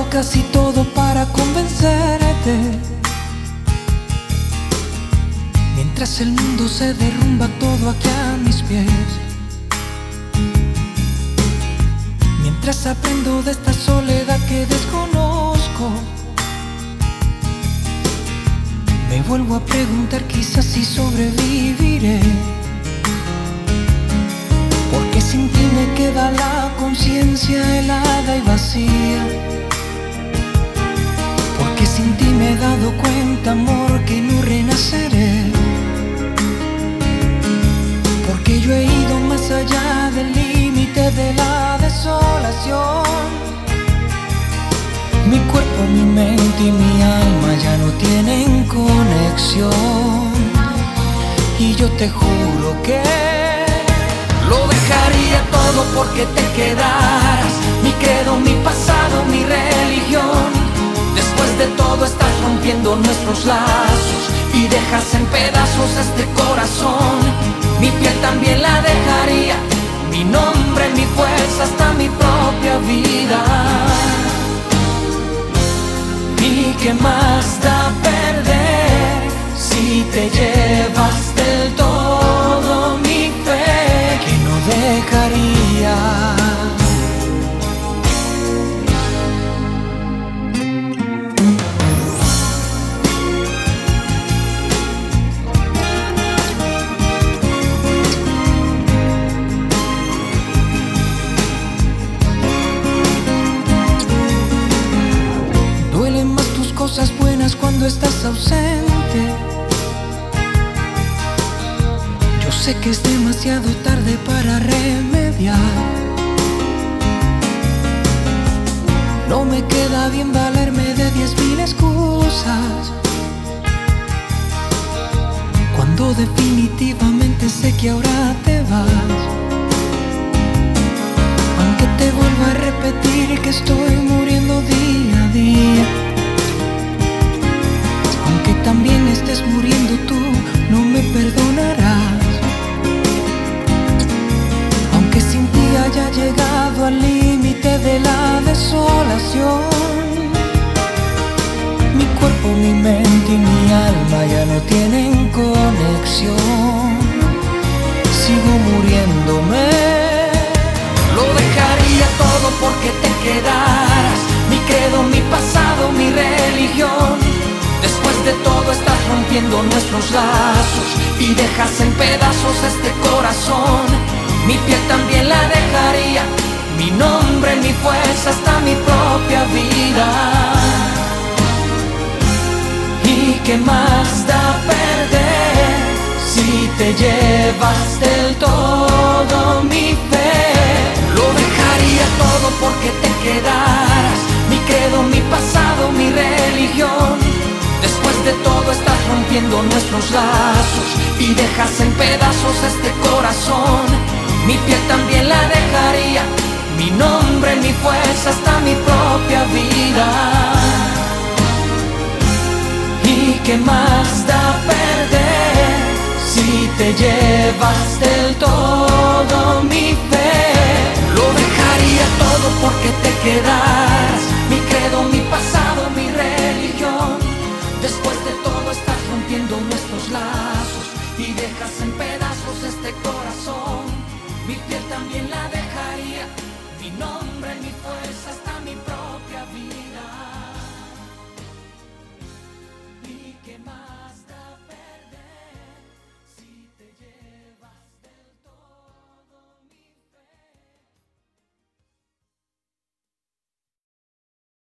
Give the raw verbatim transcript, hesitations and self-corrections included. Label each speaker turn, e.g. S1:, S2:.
S1: casi todo para convencerte. Mientras el mundo se derrumba todo aquí a mis pies. Mientras aprendo de esta soledad que desconozco, me vuelvo a preguntar quizás si sobreviviré. Porque sin ti me queda la conciencia helada y vacía. Porque sin ti me he dado cuenta, amor, que no renaceré. Porque yo he ido más allá del límite de la desolación. Mi cuerpo, mi mente y mi alma ya no tienen conexión. Y yo te juro que lo dejaría todo porque te quedaras. Mi credo, mi pasado, mi religión. Después de todo estás rompiendo nuestros lazos y dejas en pedazos este corazón. Mi piel también la dejaría, mi nombre, mi fuerza, hasta mi propia vida. ¿Y qué más da perder si te llevas del todo mi fe, que no dejaría? Cosas buenas cuando estás ausente. Yo sé que es demasiado tarde para remediar. No me queda bien valerme de diez mil excusas, cuando definitivamente sé que ahora te vas. Aunque te vuelva a repetir que estoy muriendo día a día, aunque también estés muriendo tú, no me perdonarás. Aunque sin ti haya llegado al límite de la desolación, mi cuerpo, mi mente y mi alma ya no tienen conexión. Sigo muriéndome. Lo dejaría todo porque te quedaras. Mi credo, mi pasado, mi religión. Después de todo estás rompiendo nuestros lazos y dejas en pedazos este corazón. Mi piel también la dejaría, mi nombre, mi fuerza, hasta mi propia vida. ¿Y qué más da perder si te llevas del todo mi fe? Lo dejaría todo porque te quedaras. Mi credo, mi pasado, mi religión. Después de todo estás rompiendo nuestros lazos y dejas en pedazos este corazón. Mi piel también la dejaría, mi nombre, mi fuerza, hasta mi propia vida. ¿Y qué más da perder si te llevas del todo mi fe? Lo dejaría todo porque te quedaras. Mi credo, mi pasado, mi religión. Después de todo estás rompiendo nuestros lazos y dejas en pedazos este corazón. Mi piel también la dejaría, mi nombre, mi fuerza, hasta mi propia